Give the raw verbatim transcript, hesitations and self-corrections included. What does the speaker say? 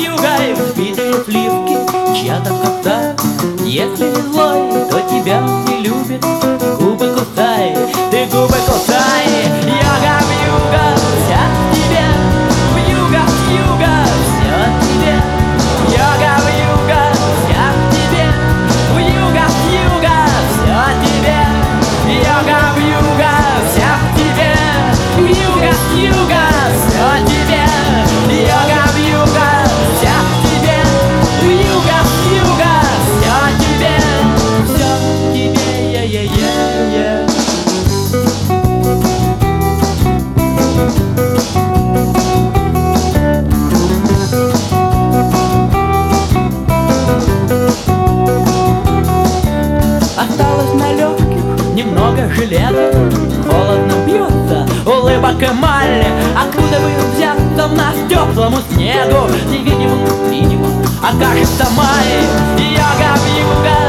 вьюгой взбитые сливки, чья-то коса. Если не злой, то тебя не любит. Губы кусай, ты губы кусай. Йога, вьюга, вся в тебе. Вьюга, вьюга, все в тебе. Йога, вьюга, вся в тебе. Вьюга, вьюга, все в тебе. Йога, вьюга, вся в тебе. Вьюга, вьюга, все в тебе. Йога, вьюга, вся в тебе. Вьюга, вьюга, все в тебе. Все в тебе, е-е-е-е. Осталось на легких немного железа, холодно бьется улыбок эмали. Откуда бы взяться в нас теплому снегу, невидимому, видимому, окажется май. Йога, вьюга,